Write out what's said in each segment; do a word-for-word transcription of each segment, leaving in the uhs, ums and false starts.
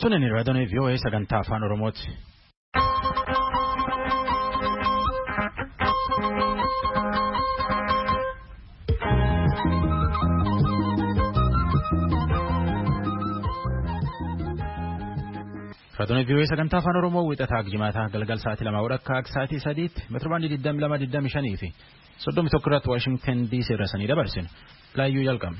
Tunin raadiyoo V O A sagantaa afaan Oromooti. Raadiyoo V O A sagantaa afaan Oromoo wixataa Jimaataa galgal sa'aatii lama walakkaa sa'aatii sadiitti meetirbaandii digdamii lama digdamii shanii fi soddomii tokko irratti Waashingtan D C irraa sanii dabarsinu laayyuu jalqabne.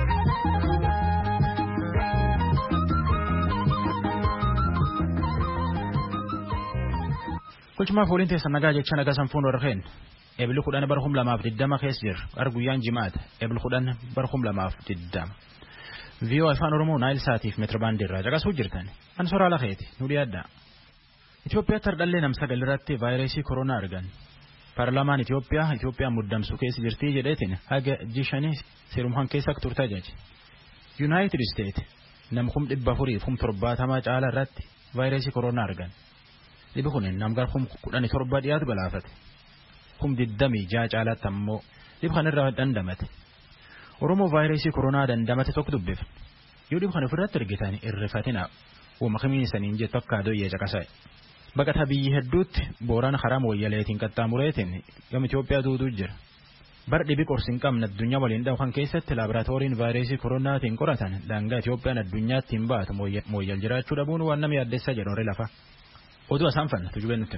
Kulchumaa fooliin teessan nagaa jecha nagaa sanfuun warreen eebli kudhan barhum lamaaf diddama keessa jira arguyyaan jimaata eebli kudhan barhum lamaaf diddama. V O A afaan Oromoo Naayil Saatiif meetirbaandii irraa caqasuu jirtan an soraa lafeeti nu dhiyaadha. Itoophiyaatti hardhallee nam sagal irratti vaayirasii koronaa argan. Paarlaamaan Itoophiyaa Itoophiyaan muddamsuu keessa jirtii jedheetiin haga jishanii seerumhan keessa turtaa jechi. Yuunaayitid Isteet nam kum dhibba afurii kum torbaatamaa caalaa irratti vaayirasii koronaa argan. Dhibbi kun namgar kum kudhanii torba dhiyaatu galaafate. Kum diddamii ja'a caalaatti ammoo dhibbi kanarraa dandamate. Oromoo vaayirasii koronaa dandamate tokko dubbif. Yoo dhibbi kana ofirratti argitan irrifatina uuma kamiin saniin jettu akka adoyyee caqasa'e. Baqataa biyyi hedduutti booraan karaa mooyyaleetiin qaxxaamureetiin gama Itoophiyaa duuduu jira. Bar dhibi qorsi hin qabne addunyaa waliin dhahu kan keessatti laaboraatooriin vaayirasii koronaatiin qoratan daangaa Itoophiyaan addunyaatti hin baatu mooyyal jiraachuu dhabuun waan nama yaaddeessaa jedhu horii lafa. Oduu asaan fanna tujubee nutti.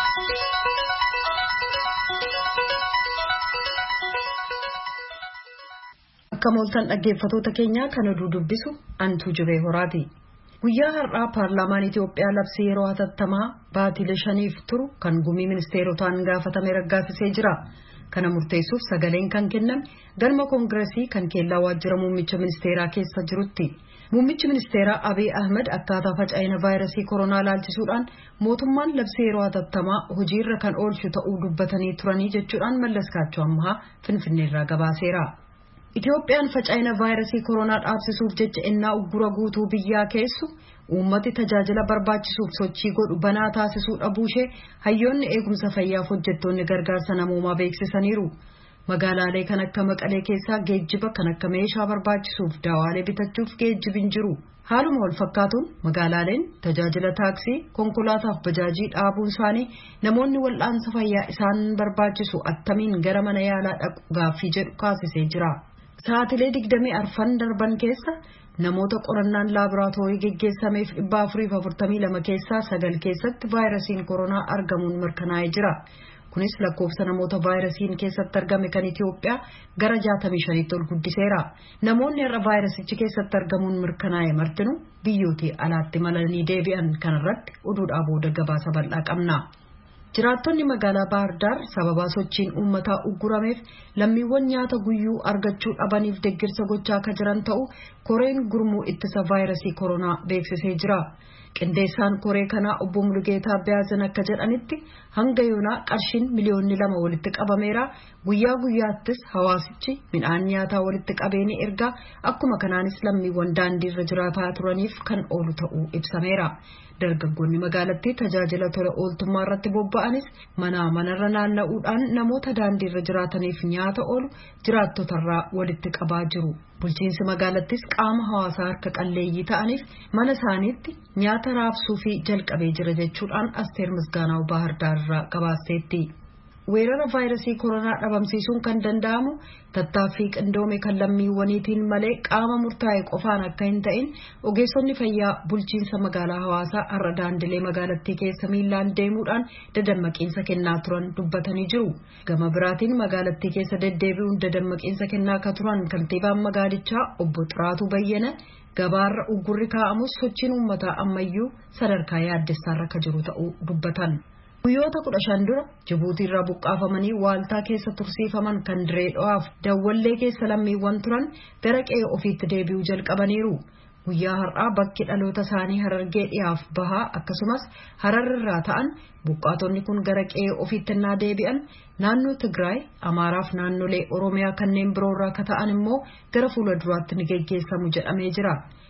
Akka mooltan dhaggeeffatoota keenyaa kan oduu dubbisu antu jubee horaati. Guyyaa har'aa paarlaamaan Itoophiyaa labsii yeroo hatattamaa baatilee shaniif turu kan gumii ministeerotaan gaafatame raggaasisee jira. Kana murteessuuf sagaleen kan kenname galma koongireesii kan keellaa waajjira muummicha ministeeraa keessa jirutti. Muummichi ministeeraa Abiy Ahmed akkaataa faca'ina vaayirasii koronaa laalchisuudhaan mootummaan labsii yeroo hatattamaa hojiirra kan oolchu ta'uu dubbatanii turanii jechuudhaan Mallas Kaachoo ammaa Finfinneerraa gabaaseera. Itoophiyaan faca'ina vaayirasii koronaa dhaabsisuuf jecha ennaa uggura guutuu biyyaa keessu uummati tajaajila barbaachisuuf sochii godhu banaa taasisuu dhabuushee hayyoonni eegumsa fayyaaf hojjettoonni gargaarsa namoomaa beeksisaniiru. Magaalaalee kan akka Maqalee keessaa geejjiba kan akka meeshaa barbaachisuuf daawaalee bitachuuf geejjibin jiru. Haaluma wal fakkaatuun magaalaaleen tajaajila taaksii, konkolaataaf bajaajii dhaabuun isaanii namoonni wal'aansa fayyaa isaan barbaachisu attamiin gara mana yaalaa dhaqu gaaffii jedhu kaasisee jira. Sa'aatilee digdamii arfan darban keessa namoota qorannaan laaboraatoorii geggeessameef dhibba afuriif afurtamii lama keessaa sagal keessatti vaayirasiin koronaa argamuun mirkanaa'ee jira. Kunis lakkoofsa namoota vaayirasiin keessatti argame kan Itoophiyaa gara jaatamii shaniitti ol guddiseera. Namoonni irra vaayirasichi keessatti argamuun mirkanaa'e martinuu biyyootii alaatti malanii deebi'an kanarratti oduudhaa booda gabaasa bal'aa qabna. Jiraattonni magaalaa Bahar Dar sababa sochiin uummataa uggurameef lammiiwwan nyaata guyyuu argachuu dhabaniif deeggarsa gochaa akka jiran ta'u koreen gurmuu ittisa vaayirasii koronaa beeksisee jira. Qindeessaan koree kanaa obbo Mulugeetaa Biyaazan akka jedhanitti hanga yoonaa qarshiin miliyoonni lama walitti qabameera. Guyyaa guyyaattis hawaasichi midhaan nyaataa walitti qabeeni ergaa akkuma kanaanis lammiiwwan daandiirra jiraataa turaniif kan oolu ta'uu ibsameera. Dargaggoonni magaalattii tajaajila tola ooltummaa irratti bobba'anis manaa manarra naanna'uudhaan namoota daandiirra jiraataniif nyaata oolu jiraattotarraa walitti qabaa jiru. Bulchiinsi magaalattis qaama hawaasaa harka qalleeyyii ta'aniif mana isaaniitti nyaata raabsuu fi jalqabee jira jechuudhaan Asteer Misgaanaw Bahar Daarirraa gabaasteetti. Weerara vaayirasii koronaa dhabamsiisuun kan danda'amu tattaaffii qindoome kan lammiiwwaniitiin malee qaama murtaa'e qofaan akka hin ta'in ogeessonni fayyaa bulchiinsa magaalaa hawaasaa har'a daandilee magaalattii keessa miilaan deemuudhaan dadammaqiinsa kennaa turan dubbatanii jiru. Gama biraatiin magaalattii keessa deddeebi'uun dadammaqiinsa kennaa akka turan kantiibaan magaalichaa obbo Xiraatuu Bayyana gabaarra uggurri kaa'amus sochiin uummataa ammayyuu sadarkaa yaaddessaarra akka jiru ta'uu dubbatan. Guyyoota kudha shan dura Jibuutii irraa buqqaafamanii waaltaa keessa tursiifaman kan Diree Dhawaaf Dawwallee keessa lammiiwwan turan gara qe'ee ofiitti deebi'uu jalqabaniiru. Guyyaa har'aa bakki dhaloota isaanii Harargee dhiyaaf bahaa akkasumas Hararrirraa ta'an buqqaatonni kun gara qe'ee ofiitti naa deebi'an naannoo Tigraay, Amaaraaf naannolee Oromiyaa kanneen biroorraa akka ta'an immoo gara fuula duraatti ni geggeessamu jedhamee jira.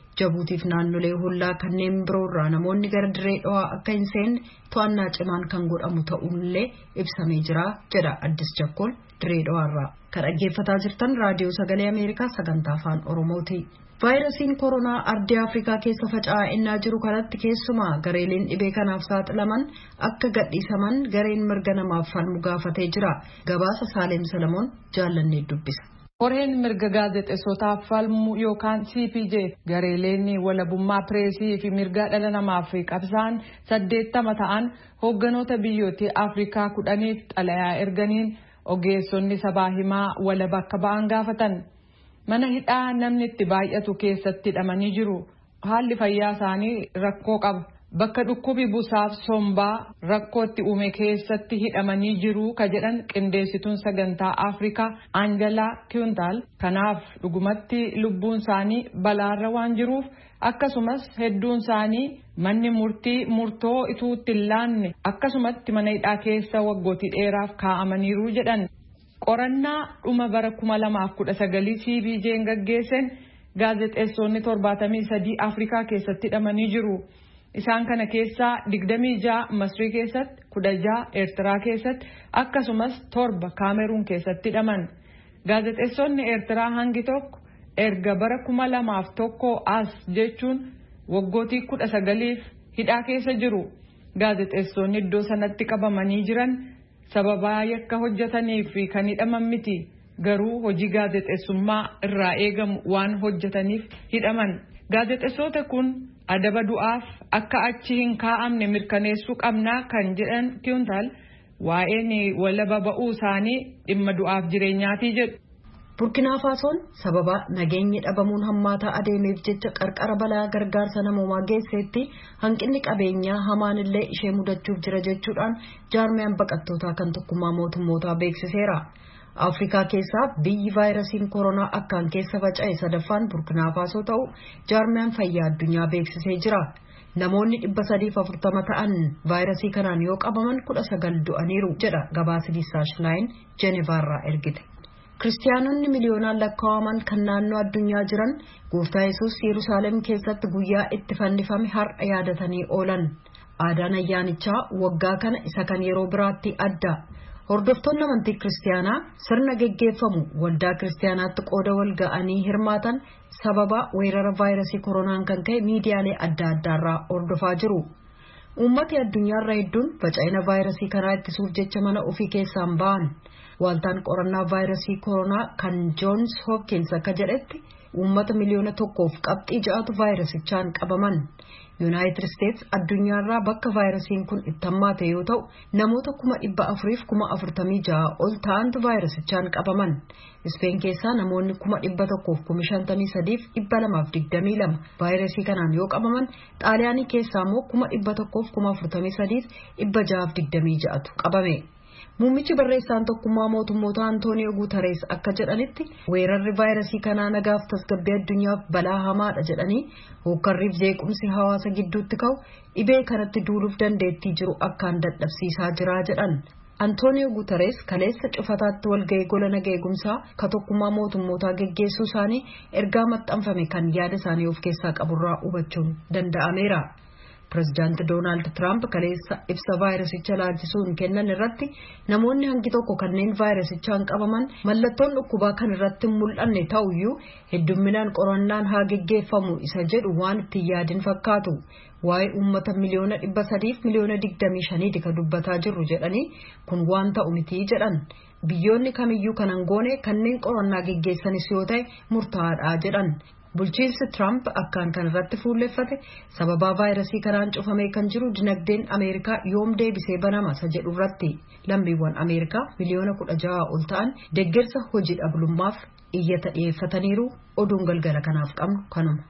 Jabuutiif naannolee hollaa kanneen biroo irraa namoonni gara dirree dhawaa akka hin seenne to'annaa cimaan kan godhamu ta'uunillee ibsamee jira jedha Addis Chakkol dirree dhawaarraa. Kan dhaggeeffataa jirtan raadiyoo sagalee Ameerikaa sagantaa afaan Oromooti. Vaayirasiin koronaa ardii Afrikaa keessa faca'aa innaa jiru kanatti keessumaa gareeleen dhibee kanaaf saaxilaman akka gadhiisaman gareen mirga namaaf falmu gaafatee jira. Gabaasa Saaleem Salamoon jaallannee dubbisa. Koreen mirga gaazexeessotaaf falmu yookaan C P J gareeleen walabummaa pireesii fi mirga dhala namaaf qabsaan saddeettama ta'an hoogganoota biyyoota Afrikaa kudhaniif xalayaa erganiin ogeessonni sabaa himaa walaba akka ba'an gaafatan. Mana hidhaa namni itti baay'atu keessatti hidhamanii jiru. Haalli fayyaa isaanii rakkoo qaba. Bakka dhukkubi busaaf sombaa rakkoo itti uume keessatti hidhamanii jiru ka jedhan qindeessituun sagantaa Afrikaa Angelaa Kiuntal. Kanaaf dhugumatti lubbuun isaanii balaarra waan jiruuf akkasumas hedduun isaanii manni murtii murtoo ituu itti hin laanne akkasumatti mana hidhaa keessa waggootii dheeraaf kaa'amaniiru jedhan. Qorannaa dhuma bara kuma lamaaf kudha sagalii C P J'n gaggeessan gaazexeessonni torbaatamii sadii Afrikaa keessatti hidhamanii jiru. Isaan kana keessaa digdamii ja'a Masrii keessatti, kudha ja'a Eertiraa keessatti akkasumas torba Kaameruun keessatti hidhaman. Gaazexeessonni Eertiraa hangi tokko erga bara kuma lamaaf tokko as jechuun waggootii kudha sagaliif hidhaa keessa jiru. Gaazexeessonni iddoo sanatti qabamanii jiran sababaa yakka hojjetaniif kan hidhaman miti. Garuu hojii gaazexeessummaa irraa eegamu waan hojjetaniif hidhaman. Gaazexeessota kun adaba du'aaf akka achi hin kaa'amne mirkaneessuu qabnaa kan jedhan Kiuntal waa'een walaba ba'uu isaanii dhimma du'aaf jireenyaatii jedhu. Burkina Fasoon sababa nageenyi dhabamuun hammaataa adeemeef jecha qarqara balaa gargaarsa namoomaa geesseetti hanqinni qabeenyaa hamaan illee ishee mudachuuf jira jechuudhaan jaarmiyaan baqattootaa kan tokkummaa mootummootaa beeksiseera. Afrikaa keessaa biyyi vaayirasiin koronaa akkaan keessa faca'e sadaffaan Burkina Faso ta'u jaarmiyaan fayyaa addunyaa beeksisee jira. Namoonni dhibba sadiif afurtama ta'an vaayirasii kanaan yoo qabaman kudha sagal du'aniiru jedha gabaasi Lisaash Laayin Jenevaarraa ergite. Kiristaanonni miliyoonaan lakkaa'aman kan naannoo addunyaa jiran Gooftaa Yesuus Yerusaalem keessatti guyyaa itti fannifame har'a yaadatanii oolan. Aadaan ayyaanichaa waggaa kana isa kan yeroo biraatti adda. Hordoftoonni amantii kiristaanaa sirna geggeeffamu waldaa kiristaanaatti qooda wal ga'anii hirmaatan sababa weerara vaayirasii koronaan kan ka'e miidiyaalee adda addaarraa hordofaa jiru. Uummati addunyaarra hedduun faca'ina vaayirasii kanaa ittisuuf jecha mana ofii keessaan ba'an. Waaltaan qorannaa vaayirasii koronaa kan Johns Hopkins akka jedhetti uummata miliyoona tokkoof qabxii ja'atu vaayirasichaan qabaman. United States addunyaarraa bakka vaayirasiin kun itti hammaate yoo ta'u namoota kuma dhibba afuriif kuma afurtamii ja'a ol ta'antu vaayirasichaan qabaman. Ispeen keessaa namoonni kuma dhibba tokkoof kuma shantamii sadiif dhibba lamaaf digdamii lama vaayirasii kanaan yoo qabaman Xaaliyaanii keessaa immoo kuma dhibba tokkoof kuma afurtamii sadiif dhibba ja'aaf digdamii ja'atu qabame. Muummichi barreessaan tokkummaa mootummoota Antooniyoo Guutarees akka jedhanitti weerarri vaayirasii kanaa nagaaf tasgabbii addunyaaf balaa hamaadha jedhanii hokkarriif jeequmsi hawaasa gidduutti ka'u dhibee kanatti duuluuf dandeettii jiru akkaan dadhabsiisaa jira jedhan. Antooniyoo Guutarees kaleessa cufataatti walga'ii gola nagaa eegumsaa ka tokkummaa mootummootaa geggeessuu isaanii ergaa maxxanfame kan yaada isaanii of keessaa qaburraa hubachuun danda'ameera. Pireezidaanti Doonaald Tiraamp kaleessa ibsa vaayirasicha laalchisuun kennan irratti namoonni hangi tokko kanneen vaayirasichaan qabaman mallattoon dhukkubaa kan irratti mul'anne ta'uyyuu heddumminaan qorannaan haa geggeeffamu isa jedhu waan itti yaadin fakkaatu. Waa'ee uummata miliyoona dhibba sadiif miliyoona digdamii shanii ka dubbataa jirru jedhanii kun waan ta'u miti jedhan. Biyyoonni kamiyyuu kanan goone kanneen qorannaa geggeessanis yoo ta'e murtaa'aadha jedhan. Bulchiinsi Trump akkaan kan irratti fuulleffate sababaa vaayirasii kanaan cufamee kan jiru dinagdeen Ameerikaa yoom deebisee banama isa jedhu irratti lammiiwwan Ameerikaa miliyoona kudha ja'a ol ta'an deeggarsa hojii dhablummaaf iyyata dhiyeeffataniiru. Oduun galgala kanaaf qabnu kanuma.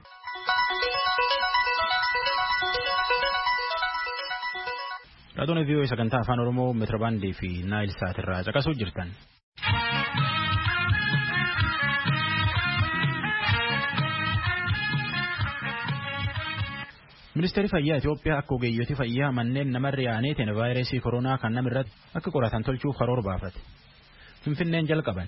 Raadiyoo V O A sagantaa afaan Oromoo meetirbaandii fi naayil saatirraa caqasuu jirtan. Ministeerri fayyaa Itoophiyaa akka ogeeyyotii fayyaa manneen namarra yaa'aniitiin vaayirasii koronaa kan namirratti akka qoratan tolchuuf karoora baafate. Finfinneen jalqaban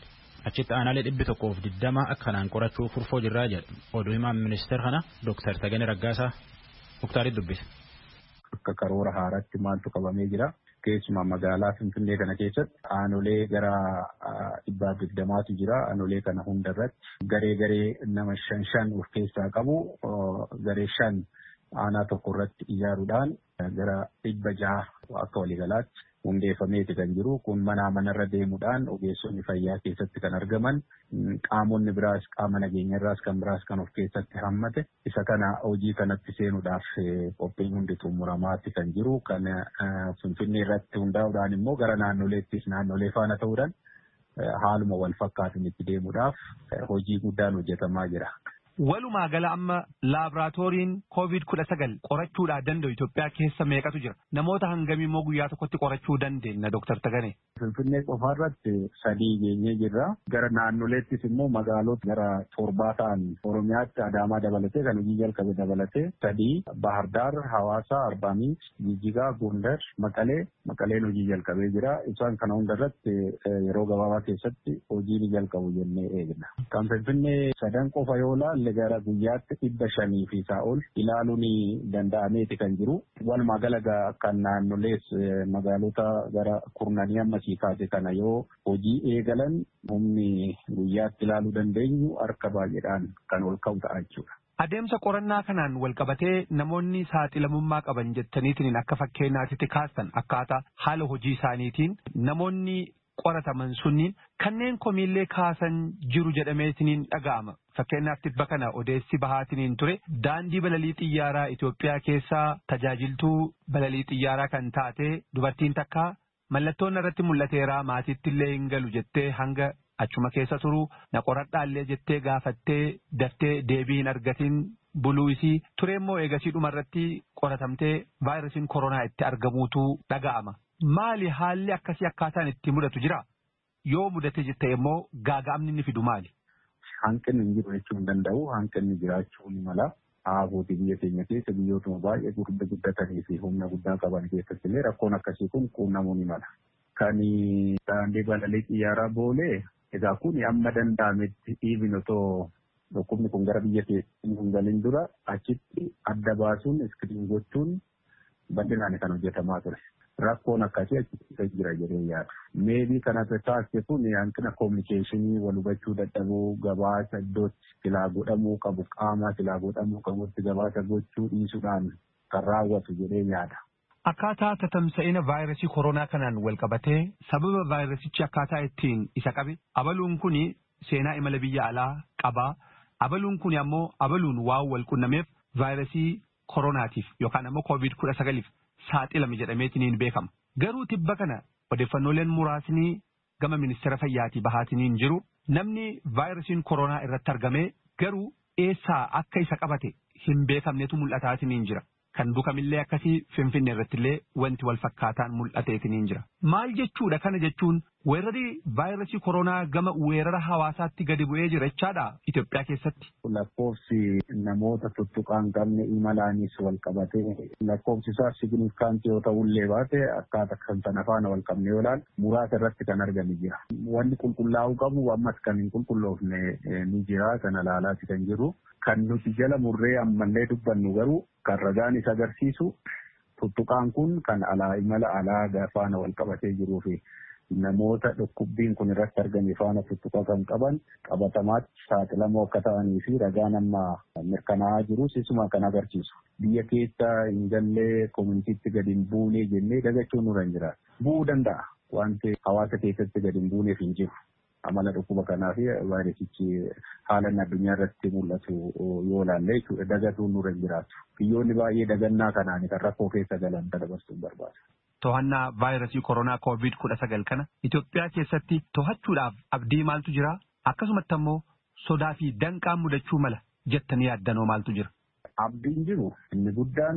achitti aanaalee dhibbi tokkoof digdama akkanaan qorachuu furfoo jirraa jedhu oduu himaan ministeera kana Dooktar Taganee Raggaasaa Muktaarii dubbise. Akka karoora haaraatti maaltu qabamee jira. Keessumaa magaalaa Finfinnee kana keessatti aanolee gara dhibbaaf digdamaatu jira. Aanolee kana hundarratti garee garee nama shan shan of keessaa qabu garee shan aanaa tokko irratti ijaaruudhaan gara dhibba jaha akka waliigalaatti hundeeffameeti kan jiru. Kun manaa manarra deemuudhaan ogeessonni fayyaa keessatti kan argaman qaamonni biraas qaama nageenyarraas kan biraas kan of keessatti hammate isa kana hojii kanatti seenuudhaaf qophiin hundi xumuramaatti kan jiru. Kan Finfinnee irratti hundaa'uudhaan immoo gara naannoleettis naannolee faana ta'uudhaan haaluma wal fakkaatuun itti deemuudhaaf hojii guddaan hojjetamaa jira. Walumaa gala amma laaboraatooriin koovid kudha sagal qorachuudhaa danda'u Itoophiyaa keessa meeqatu jira? Namoota hangamii immoo guyyaa tokkotti qorachuu dandeenya Dooktar Taganee? Finfinnee qofaarratti sadii geenyee jirra. Gara naannoleettis immoo magaalota gara torbaa ta'an Oromiyaatti Adaamaa dabalatee kan hojii jalqabe dabalatee sadii Bahardaar, Hawaasaa, Arbaa Minch, Jijjigaa, Gondar, Maqalee, Maqaleen hojii jalqabee jira. Isaan kana hundarratti yeroo gabaabaa keessatti hojii jalqabu jennee eegna. Kan Finfinnee sadan qofa yoo ilaalle gara guyyaatti dhibba shanii fi isaa ol ilaaluun danda'ameeti kan jiru. Walumaa gala kan naannolees magaalota gara kurnanii ammasii kaase kana yoo hojii eegalan humni guyyaatti ilaaluu dandeenyu harka baay'eedhaan kan ol ka'u ta'a jechuudha. Adeemsa qorannaa kanaan wal qabatee namoonni saaxilamummaa qaban jettaniitiin akka fakkeenyaatti kaastan akkaataa haala hojii isaaniitiin namoonni qorataman sunniin kanneen komiillee kaasan jiru jedhameetiin dhaga'ama. Fakkeenyaaf tibba kana odeessi bahaatiin ture daandii balalii xiyyaaraa Itoophiyaa keessaa tajaajiltuu balalii xiyyaaraa kan taate dubartiin takka mallattoon irratti mul'ateera maatiitti illee hin galu jettee hanga achuma keessa turu na qoradhaallee jettee gaafattee daftee deebii hin argatiin buluu isii ture immoo eegasii dhumarratti qoratamtee vaayirasiin koronaa itti argamuutu dhaga'ama. Maali haalli akkasii akkaataan itti mudatu jira? Yoo mudate jette immoo gaaga'amni inni fidu maali? Hanqinni hin jiru jechuu hin danda'u. Hanqinni jiraachuu ni mala. Aafooti biyya keenya keessa biyyootuma baay'ee gurguddaa guddatanii fi humna guddaa qaban keessatti illee rakkoon akkasii kun quunnamuu ni mala. Kan daandii balalii xiyyaaraa boolee egaa kun amma danda'ametti dhiibin otoo dhukkubni kun gara biyya keessa hin galin dura achitti adda baasuun iskiriin gochuun bal'inaan kan hojjetamaa ture. Rakkoon akkasii achitti jira jedhee yaada. Meebii kana taasise kun hanqina koominikeeshinii wal hubachuu dadhabuu gabaasa iddootti silaa godhamuu qabu qaama silaa godhamuu qabutti gabaasa gochuu dhiisuudhaan kan raawwatu jedhee yaada. Akkaataa tatamsa'ina vaayirasii koronaa kanaan wal qabatee sababa vaayirasichi akkaataa ittiin isa qabe abaluun kun seenaa imala biyya alaa qabaa. Abaluun kun ammoo abaluun waan wal qunnameef vaayirasii koronaatiif yookaan ammoo koovid kudha sagaliif saaxilame jedhameetiin beekama. Garuu tibba kana odeeffannooleen muraasni gama ministeera fayyaatii bahaatiin jiru namni vaayirasiin koronaa irratti argame garuu eessaa akka isa qabate hin beekamnetu mul'ataatiin jira. Kan dukamillee akkasii Finfinnee irratti illee wanti wal fakkaataan mul'ateetiin jira. Maal jechuudha kana jechuun weerarri vaayirasii koronaa gama weerara hawaasaatti gadi bu'ee jira jechaadha Itoophiyaa keessatti. Lakkoofsi namoota tuttuqaan qabne imalaanis wal qabatee lakkoofsi isaa signifiikaantii yoo ta'ullee baate akkaataa kan sana faana wal qabne yoo ilaalu muraasa irratti kan argame jira. Wanni qulqullaa'uu qabu ammas kan hin qulqulloofne ni jira kana ilaalaati kan jiru. Kan nuti jala murree ammallee dubbannu garuu kan ragaan isa agarsiisu tuttuqaan kun kan alaa imala alaa faana wal qabatee jiruu fi namoota dhukkubbiin kun irratti argame faana tuttuqa kan qaban qabatamaatti saaxilamoo akka ta'anii fi ragaan amma mirkanaa'aa jirus isuma kan agarsiisu. Biyya keessa hin gallee koominiitiitti gadi hin buunee jennee dagachuun nurra hin jiraatu. Bu'uu danda'a wanti hawaasa keessatti gadi hin buuneef hin jiru. Amala dhukkuba kanaa fi vaayirasichi haala addunyaa irratti mul'atu yoo ilaalle jechuudha dagatuun nurra hin jiraatu. Biyyoonni baay'ee dagannaa kanaan kan rakkoo keessa galan dabarsuun barbaada. To'annaa vaayirasii koronaa koovid kudha sagal kana Itoophiyaa keessatti to'achuudhaaf abdii maaltu jira? Akkasumatti ammoo sodaa fi danqaan mudachuu mala jettanii yaaddanoo maaltu jira? Abdiin jiru inni guddaan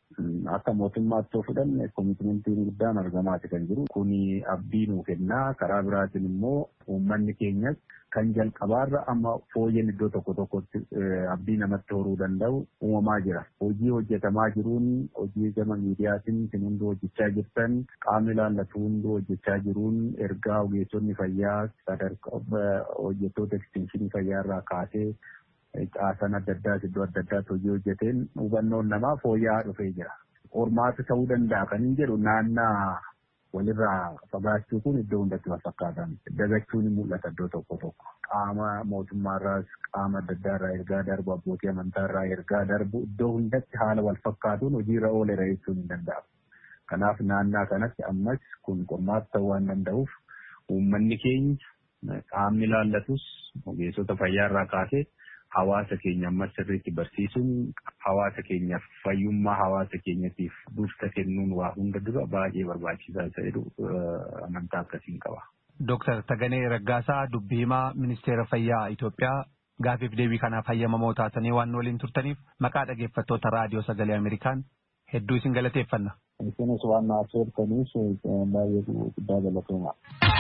akka mootummaatti fudhanne koomitimentiin guddaan argamaati kan jiru. Kuni abdii nuu kennaa. Karaa biraatiin immoo uummanni keenyas kan jalqabaarra amma fooyyeen iddoo tokko tokkotti abdii namatti horuu danda'u uumamaa jira. Hojii hojjetamaa jiruun hojii gama miidiyaatiin isin hunduu hojjechaa jirtan qaamni ilaallatu hunduu hojjechaa jiruun ergaa ogeessonni fayyaa sadarkaa hojjettoota ekstenshinii fayyaa irraa kaasee caasan adda addaa iddoo adda addaatti hojii hojjeteen hubannoon namaa fooyya'aa dhufee jira. Qormaata ta'uu danda'a kan hin jedhu naannaa walirraa fagaachuu kun iddoo hundatti wal fakkaatan dagachuun ni mul'ata iddoo tokko tokko qaama mootummaarraas qaama adda addaarraa ergaa darbu abbootii amantaarraa ergaa darbu iddoo hundatti haala wal fakkaatuun hojiirra ooleera jechuun hin danda'amu. Kanaaf naannaa kanatti ammas kun qormaata ta'uu waan danda'uuf uummanni keenya qaamni ilaallatus ogeessota fayyaarraa kaasee hawaasa keenya ammas sirriitti barsiisuun hawaasa keenyaaf fayyummaa hawaasa keenyatiif dursa kennuun waa hunda dura baay'ee barbaachisaa ta'edhu amantaa akkasiin qaba. Dooktar Taganee Raggaasaa dubbii himaa ministeera fayyaa Itoophiyaa gaafiif deebii kanaaf hayyamamoo taatanii waan waliin turtaniif maqaa dhaggeeffattoota raadiyoo sagalee Ameerikaan hedduu isin galateeffanna. Isinis waan naaf seertaniif baay'ee guddaa galatooma.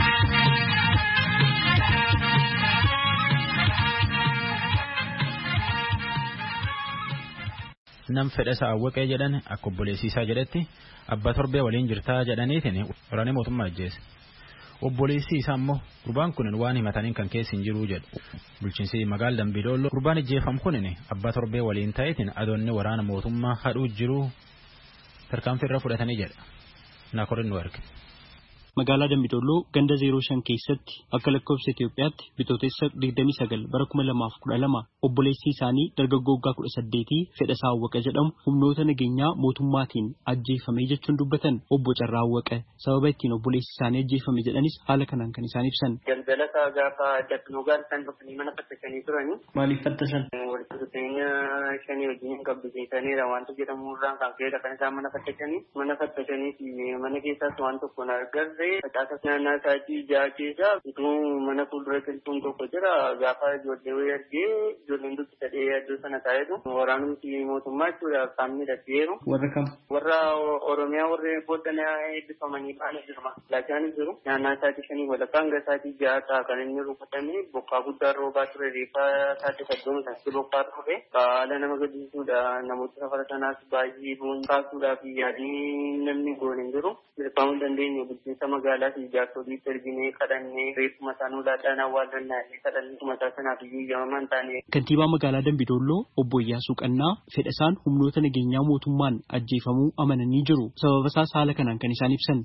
Nam fedhasa awwaqee jedhan akka obboleessiisaa jedhetti abbaa torbee waliin jirtaa jedhaniitiin waraanee mootummaa ajjeese. Obboleessi isaa immoo gurbaan kun waan himataniin kan keessa hin jiru jedhu. Bulchiinsi magaalaa Dambidooloo gurbaan ajjeefame kun abbaa torbee waliin ta'eetiin adoonni waraana mootummaa hadhuu jiru tarkaanfii irra fudhatanii jedha. Naakorin nu arge. Magaalaa Dambidooloo ganda zeeroo shan keessatti akka lakkoofsa Itoophiyaatti bitootessa digdamii sagal bara kuma lamaaf kudha lama obboleessi isaanii dargaggoo waggaa kudha saddeetii Fedhasaa Awwaqa jedhamu humnoota nageenyaa mootummaatiin ajjeefame jechuun dubbatan. Obbo Carraa Awwaqa sababa ittiin obboleessi isaanii ajjeefame jedhanis haala kanaan kan isaan ibsan. Galgala gaafa daknoogaan kan dhufanii mana fattasanii turani. Maaliif fattasan? Walitti dhufeenya shanii wajjin qabbiseetaniira wanta jedhamurraan kan ka'edha kan isaan mana fattasanii. Mana fattasanii mana keessaas waan tokko hin argarre. Facaasa naannaa isaatii ja'a keessa utuu mana fuuldura qilxuun tokko jira gaafa ijoollee wayii argee ijoolleen dubbi sadee iddoo sana taa'etu waraanumti mootummaa jechuudha qaamni dhaggeeru. Warra kam? Warra Oromiyaa warra booddana eebbifamanii baana jirma. Laachaan jiru naannaa isaatii shanii walakkaa hanga isaatii ja'a ta'a kan inni rukutame bokkaa guddaa roobaa ture reefaa taate saddoon isaatti bokkaa ture haala nama gaddisiisuudha namoota safara sanaas baay'ee bu'uun kaasuudhaaf yaadii namni goone hin jiru. Milkaa'uu dandeenye bulchiinsa magaalaa fi ijaarsolii erginee kadhannee reeffuma isaanii laadhaan awwaallannaa kadhannee mataa sanaaf iyyuu yamamaan taane. Kantiibaa magaalaa Dambidooloo obbo Iyyaasuu Qannaa Fedhasaan humnoota nageenyaa mootummaan ajjeefamuu amananii jiru. Sababa isaas haala kanaan kan isaan ibsan.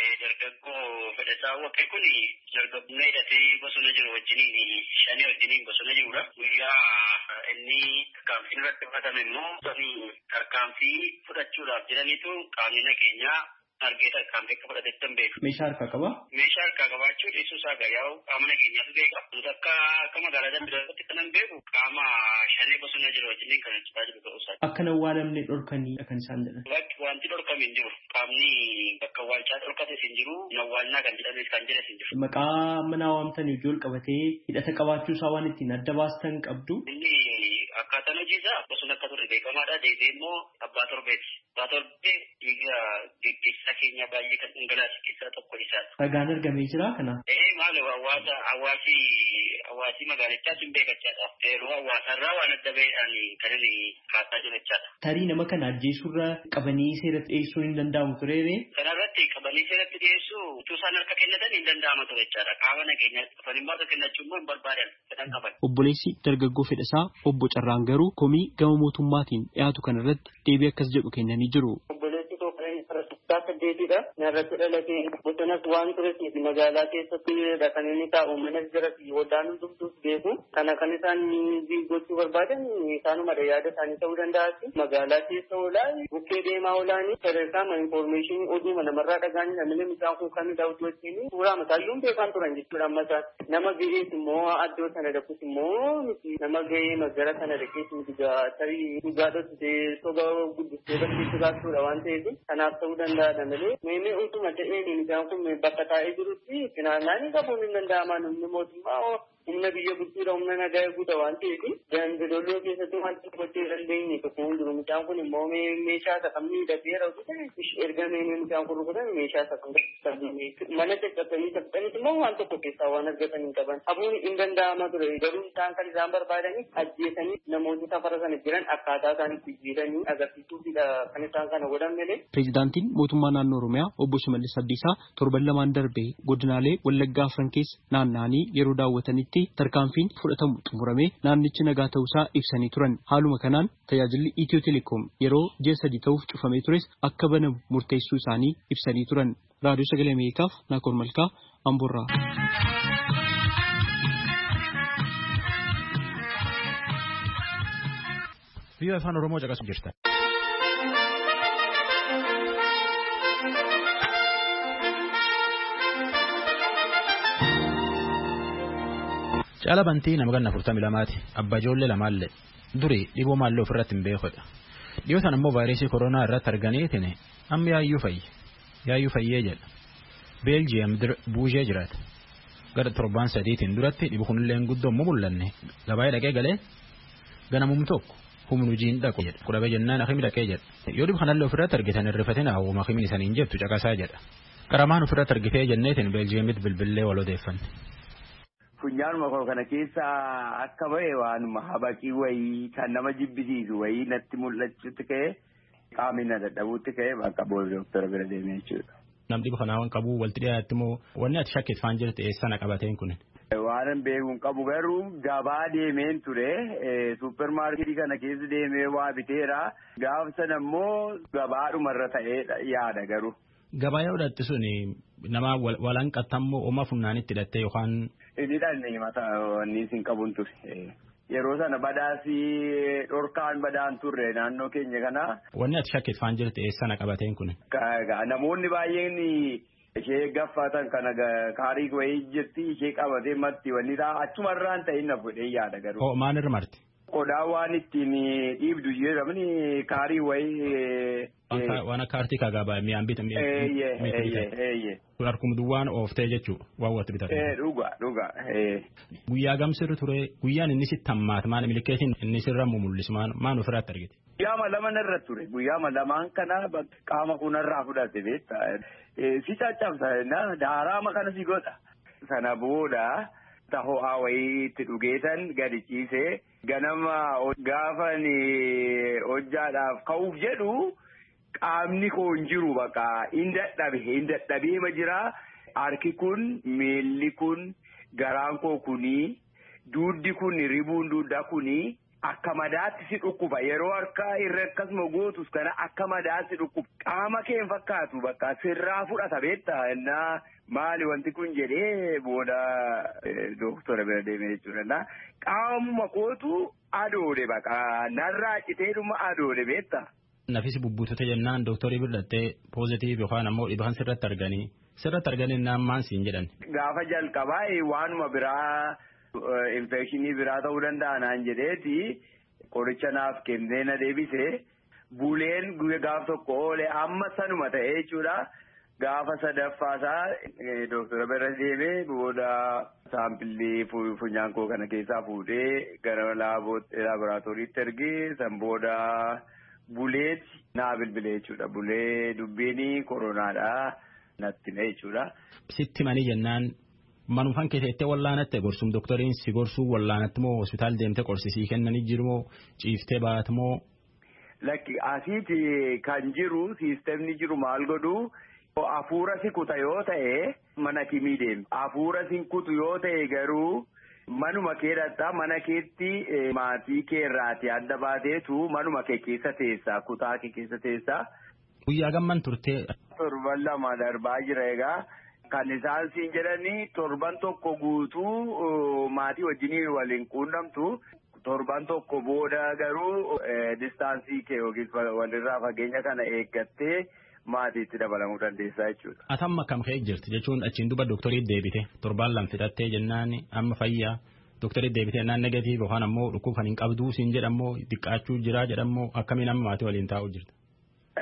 Dargaggoo Fedhasaa Awwaqee kun dargaggoo hidhatee bosona jiru wajjiniin shanii wajjiniin bosona jirudha. Guyyaa inni tarkaanfiin irratti fudhatame immoo tarkaanfii fudhachuudhaaf jedhaniitu qaamni nageenyaa argee tarkaanfii akka fudhatetti hin beeku. Meeshaa harkaa qabaa? Meeshaa harkaa qabaachuu dhiisuu isaa gayaa qaama nageenyaatu beeka. Nuti akka akka magaalaa Dambidoolootti kan hin beeku qaama shanee bosona jiru wajjiniin kan hojjetaa jiru ta'uu isaati. Akka hin awwaalamne dhorkanii kan isaan jedhan. Wanti dhorkame hin jiru. Qaamni bakka awwaalchaa dhorkates hin jiru. Nawwaalnaa kan jedhames kan jedhes hin jiru. Maqaa mana waamtan ijool qabatee hidhata qabaachuu isaa waan ittiin adda baastan qabdu. Inni akkaataan hojii isaa bosona akka ture beekamaadha. Deebi'ee immoo abbaa torbeeti. Abbaa torbee dhiiga gaggeessaa keenya baay'ee kan dhangalaase keessaa tokko isaati. Ragaan argamee jira kana. Ee maali hawaasa hawaasi hawaasi magaalichaas hin beekachaadha. Yeroo hawaasarraa waan adda baheedhaan kan inni kaasaa jiru jechaadha. Tarii nama kana ajjeesurra qabanii seeratti dhiyeessuun hin danda'amu tureere. Kanarratti qabanii seeratti dhiyeessuu utuu isaan harka kennatan hin danda'ama ture jechaadha. Qaama nageenyaatti dhufanii immoo harka kennachuu immoo hin barbaadan fedhan qaban. Obboleessi dargaggoo Fedhasaa obbo Carraan garuu komii gama mootummaatiin dhiyaatu kanarratti deebii akkas jedhu kennanii jiru. Saddeetidha. Narratti dhalatee bosonas waan tureef magaalaa keessatti kan inni taa'u manas jira fi waldaan hundumtuus beeku. Kana kan isaan gochuu barbaadan isaanumadha yaada isaanii ta'uu danda'a. Magaalaa keessa oolaa bukkee deemaa oolaanii sadarkaa infoormeeshinii oduuma namarraa dhagaanii namni isaan kun kamidha oduu wajjin suuraa mataayyuun beekan turan jechuudha ammasaa. Nama ga'ees immoo addoo sana dhaquus immoo miti nama ga'ee magara sana dhaqees miti tarii dhugaadhotti soba guddistee barsiisuu baasuudha waan ta'eef kanaaf ta'uu danda'a. Meemee utuma ta'een isaan kun bakka taa'ee jirutti finaannaan qabuun hin danda'aman humni mootummaa humna biyya bulchuudha humna nagaa eeguudha waan ta'eef Dambidolloo keessatti wanti gochuu dandeenye tokko hunduu mucaan kun immoo meeshaa isa kam miidhagdeera ergamee mucaan kun rukutan meeshaa isa kam mana caccabsanii caccabsanii immoo waan tokko keessaa waan argatanii qaban hafuun hin danda'ama ture garuu isaan kan isaan barbaadanii ajjeesanii namoonni safara sana jiran akkaataa isaan itti jijjiiranii agarsiisuufidha kan isaan kana godhan malee. Pireezidaantiin mootummaa naannoo Oromiyaa obbo Shimallis Abdiisaa torban lamaan darbee godinaalee Wallaggaa afran keessa naanna'anii yeroo daawwatanitti tarkaanfiin fudhatamu xumuramee naannichi nagaa ta'uusaa ibsanii turan. Haaluma kanaan tajaajilli Itiyoo Telekoom yeroo ji'a sadii ta'uuf cufamee tures akka banamu murteessuu isaanii ibsanii turan. Raadiyoo Sagalee Ameerikaaf Naakoor Malkaa Amboorraa. Biyya afaan Oromoo caqasaa jirtan. Caala bantii nama ganna afurtamii lamaati. Abbaa ijoollee lamaallee durii dhiboo maallee ofirratti hin beekodha. Dhiyootaan ammoo vaayirasii koronaa irratti arganiitiin amma yaayyuu fayye. Yaayyuu fayyee jedha. Beeljiyeem buujee jiraata. Gara torbaan sadiitiin duratti dhibu kunillee guddoo immoo mul'anne gabaa dhaqee galee ganamum tokko humnu jiin dhaqu jedha. Kudhabee jennaan akimi dhaqee jedha. Yoo dhibu kanallee ofirratti argitan irrifatin hawwuma akimiin isaniin jettu caqasaa jedha. Qaramaan ofirratti argitee jenneetiin Beeljiyeemitti bilbillee wal odeeffanne. Funyaanuma koo kana keessa akka ba'e waanuma habaqii wayii kan nama jibbisiisu wayii natti mul'achuutti ka'e qaamni na dadhabuutti ka'e bakka booda doktara bira deemee jechuudha. Namni bifa kanaan qabu walitti dhiyaatti moo wanni ati shakkifaan jirte eessana qabateen kun? Waanan beekuun qabu garuu gabaa deemeen ture suuppermaarkeetii kana keessa deemee waa biteera gaafa sana immoo gabaadhumarra ta'ee yaada garuu. Gabaa yoo hidhatte suni nama walaan qaxxammoo oma funnaanitti hidhattee yookaan. Inni dhalli mataa wanni isin qabuun ture. Yeroo sana badaasii dhorkaan badaan turre naannoo keenya kana. Wanni ati shakkifaan jirte eessana qabateen kun? Namoonni baay'een ishee gaffatan kana kaarii wayii jirti ishee qabatee marti wanni ta'a achumarraan ta'in na fudhee yaada garuu. Oo maalirra marti? Qodaa waan ittiin dhiibdu jedhamni kaarii wayii. Waan akka artii kaagaabaa mi'aan bitan. Eeyyee eeyyee. Kun harkum duwwaan ooftee jechuu waan watti bitatu. Dhugaa dhugaa. Guyyaa gamsirri ture guyyaan inni sitti hammaata maal milikeetiin inni sirra mul'isu maan ofirratti argite. Guyyaama lama narra ture guyyaama lamaan kana qaama kunarraa fudhate beektaa si caccabsa daaraama kana si godha. Sana booda taho'aa wayii itti dhugeetan gadi ciisee ganama gaafa hojjaadhaaf ka'uuf jedhu. Qaamni koo hin jiru bakka hin dadhabe hin dadhabee ma jira harki kun miilli kun garaan koo kuni duuddi kun ribuun duuddaa kuni akka madaatti si dhukkuba yeroo harkaa irra akkasuma gootus kana akka madaatti si dhukkuba qaama kee hin fakkaatu bakka sirraa fudhata beektaa innaa maali wanti kun jedhee booda doktora bira deemee jechuudha qaamuma kootu adoode bakka narraa citeedhuma adoode beektaa. Nafisi bubbuutota jennaan dooktarii birrattee poozitiiv yookaan ammoo dhibaan sirratti arganii sirratti arganii naammaan siin jedhan. Gaafa jalqabaa waanuma biraa infekshinii biraa ta'uu danda'a naan jedheeti qoricha naaf kennee na deebise buleen gaafa tokko oole amma sanuma ta'ee jechuudha. Gaafa sadaffaasaa dooktora bira deemee booda saampilii funyaan koo kana keessaa fuudhee gara laaboraatooriitti ergee san booda. Buleeti naa bilbilee jechuudha. Bulee dubbiin koronaadhaa natti na jechuudha. Sitti manii jennaan manufaan keessatti wallaanatte gorsum doktoriin si gorsuu wallaanatti moo hospitaal deemte qorsisii kennanii jiru moo ciiftee baatu moo. Lakki asiiti kan jiru siistemni jiru maal godhu hafuura si kuta yoo ta'e mana kimii deemu. Hafuura si kutu yoo ta'e garuu. Manuma keedhatta mana keetti maatii keerraati adda baateetu manuma kee keessa teessa kutaa kee keessa teessa. Guyyaa gamman turtee. Torban lama darbaa jira egaa kan isaan siin jedhanii torban tokko guutuu maatii wajjin waliin quunnamtu torban tokko booda garuu distaansii kee yookiin walirraa fageenya kana eeggattee. Maatiitti dabalamuu dandeessaa jechuudha. Atamma kam ka'ee jirti jechuun achiin duba dooktarii deebite torbaan lama fixattee jennaan amma fayyaa dooktarii deebite jennaan negatiiv yookaan ammoo dhukkuba kan hin qabduu siin jedhamoo xiqqaachuu jira jedhamoo akkamiin amma maatii waliin taa'uu jirta.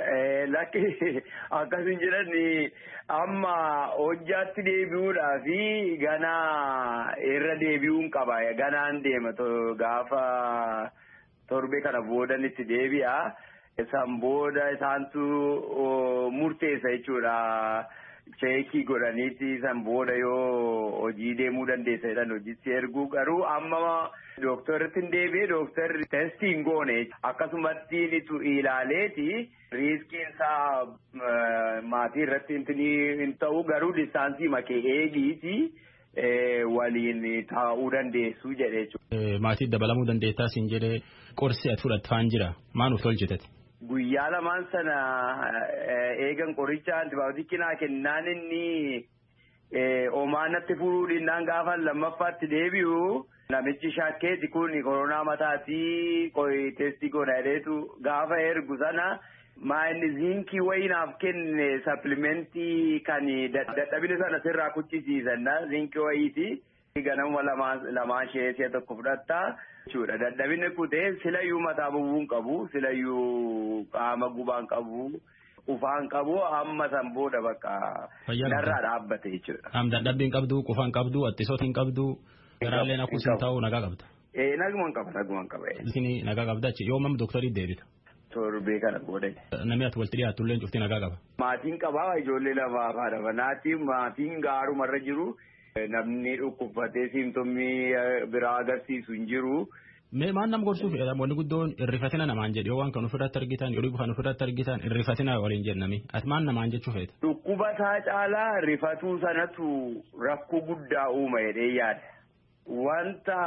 lakki akkasin jedhani amma hojjaatti deebi'uudhaa fi ganaa irra deebi'uun qaba ganaan deema gaafa torbee kana boodanitti deebi'a isaan booda isaantu murteessa jechuudha. Cheekii godhaniiti san booda yoo hojii deemuu dandeessa jedhan hojiitti erguu garuu amma dooktorritti hin deebi'e dooktorri testii hin goone akkasumatti nitu ilaaleeti riiskiin isaa maatii irratti hin ta'u garuu distaansii makee eegiiti waliin taa'uu dandeessu jedhe jechuudha. Maatii dabalamuu dandeettaa siin jedhee qorsi ati fudhattaan jira maanuuf tolchitati. Guyyaa lamaan sana eegan qoricha antibiyootikii naa kennaan inni omaanatti furuu dhinnaan gaafa lammaffaatti deebi'u namichi shakkeeti kun koronaa mataatii qoy testii godha jedheetu gaafa ergu sana maa inni ziinkii wayinaaf kenne sapplimentii kan dadhabina sana sirraa kuchisiisanna ziinkii wayiiti. Ganama lamaan sheesiya tokko fudhattaa jechuudha. Dadhabinni kutee silayyuu mataa bu'uun qabu, silayyuu qaama gubaan qabu, qufaan qabu amma san booda bakka narraa dhaabbate jechuudha. Am dadhabbiin qabdu, qufaan qabdu, attisootiin qabdu, garaallee nakuusin ta'uu nagaa qabda. Ee nagumaan qaba, nagumaan qaba. Isini nagaa qabda jechuudha. Yoo mam dooktarii deebita. Torbee kana booda. Namni ati walitti dhiyaattu illee cufti nagaa qaba. Maatiin qabaa ijoollee lamaa haadha manaatiin maatiin gaarumarra jiru. Namni dhukkubfatee siimptomii biraa agarsiisu hin jiru. Mee maan nama gorsuuf wanni guddoon irrifatina namaan jedhe yoo waan kan ofirratti argitan yoo dhibbu kan ofirratti argitan irrifatina waliin jennami ati maan namaan jechuu feeta. Dhukkuba isaa caalaa rifatuu sanatu rakkoo guddaa uuma jedhee yaada. Wanta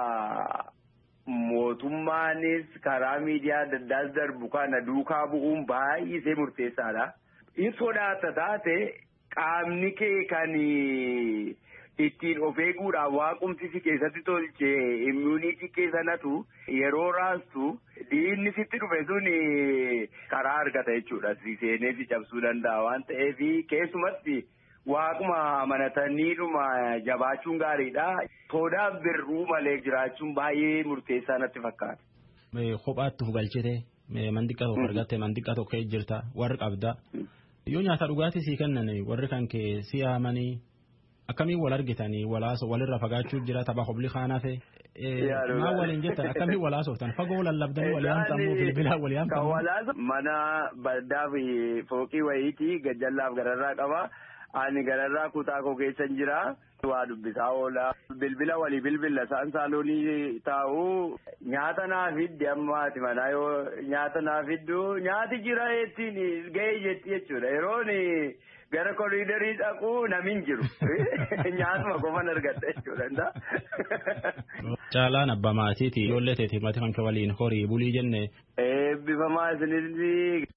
mootummaanis karaa miidiyaa adda addaas darbu kana duukaa bu'uun baay'isee murteessaadha. In sodaata taate qaamni kee kan ittiin of eeguudhaaf waaqumsi si keessatti tolche immuunitii keessanatu yeroo raastu diinni sitti dhufe sun karaa argata jechuudha. Si seenee si cabsuu danda'a waan ta'eef keessumatti waaquma amanataniidhuma jabaachuun gaariidha. Sodaaf birruu malee jiraachuun baay'ee murteessaa natti fakkaata. Kophaatti of galchite mandiqa tokko argatte mandiqa tokko jirta warri qabda. Yoo nyaata dhugaatii sii kennan warri kan kee si yaamanii akkamiin wal argitanii walaaso walirra fagaachuu jira tapha hobli kaanaa ta'e. Maa waliin jettan akkamiin walaasoftan fagoo lallabdanii waliyaamtamuu bilbilaa waliyaamtamuu. Mana baddaa fi fooqii wayiitii gajjallaaf gararraa qaba. Ani gararraa kutaa koo keessan jira. Waa dubbisaa oola. Bilbila walii bilbila isaan saaloonii taa'u. Nyaata naa fiddi amma ati manaa yoo nyaata naa fiddu nyaati jira jettiin gahee jetti jechuudha. Yeroon gara koriidarii dhaqu namin jiru. Nyaatuma qofan argadha jechuudha. Caalaan abbaa maatiiti ijoollee teeti maatii kan kee waliin horii bulii jenne. Eebbifamaa isinirri.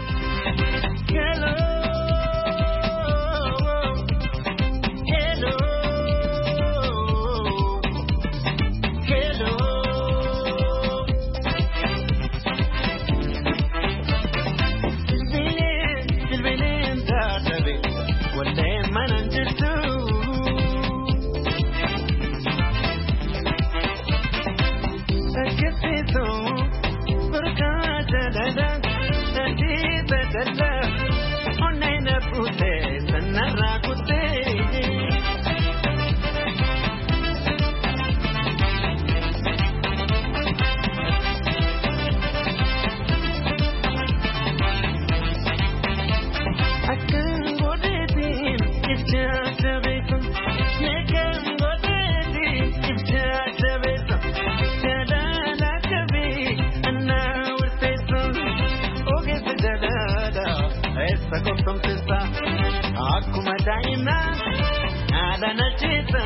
Akkuma daa'imman haadha nacheessa.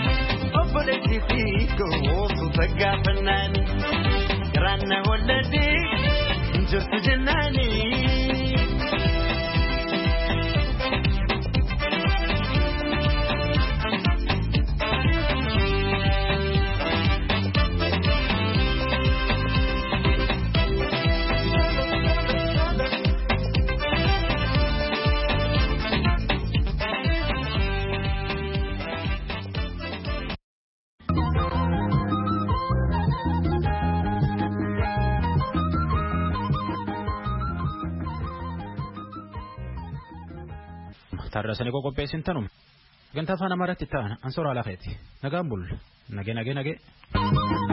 Gaafanaan garaana walladee. tarrasanii qopheessin tanum. Gantaa afaan Amaaraatti ta'an ansoora alaafeeti. Nagaan bul. Nage nage nage.